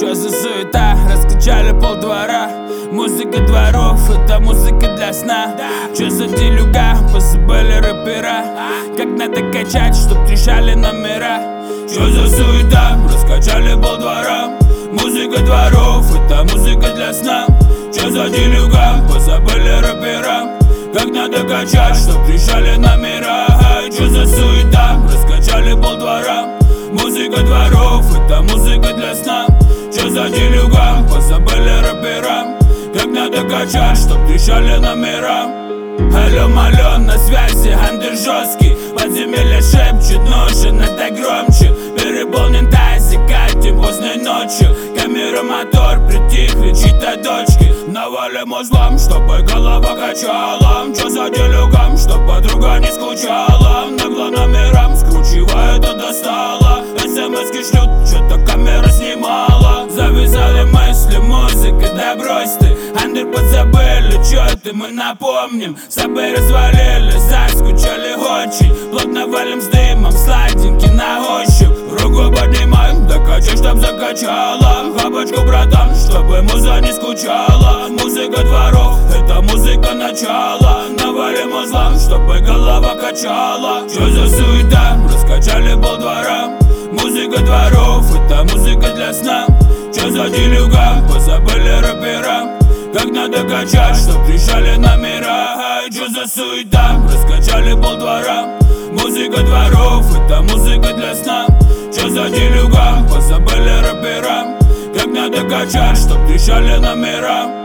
Чё за суета? Раскачали полдвора. Музыка дворов, это музыка для сна. Чё за делюга? Позабыли рэпера. Как надо качать, чтоб трещали номера. Чё за суета? Раскачали полдвора. Музыка дворов, это музыка для сна. Чё за делюга? Позабыли рэпера. Как надо качать, чтоб трещали номера. Чё за суета? Раскачали полдвора. Музыка дворов, это музыка для сна. Чё за делюга? Позабыли рэпера. Как надо качать, чтоб трещали номера. Алло, малё, на связи, андер жесткий. Подземелье шепчет, нужен это громче. Переполнен тазик, катим поздней ночью. Камера, мотор, притихли чьи-то дочки. Навалим узлом, чтобы голова качала. Чё за делюгам, чтоб подруга не скучала. Нагло номерам скручивает и достала. СМСки шлют, чё-то камера снимала. Завязали мысли, музыка, да брось ты. Андер подзабыли, чё это мы напомним. Собой развалили, заскучали очень. Плотно валим с дымом, сладенький на ощупь. Руку поднимаем, докачай, чтоб закачала. Хапочку, братан, чтобы муза не скучала. Музыка дворов, это музыка начала. Навалим узлом, чтобы голова качала. Чё за суета? Раскачали полдвора. Музыка дворов, это музыка для сна. Чё за делюга? Позабыли рэпера. Как надо качать, чтоб трещали номера. Чё за суета? Раскачали полдвора. Музыка дворов, это музыка для сна. Чё за делюга? Позабыли рэпера. Как надо качать, чтоб трещали номера.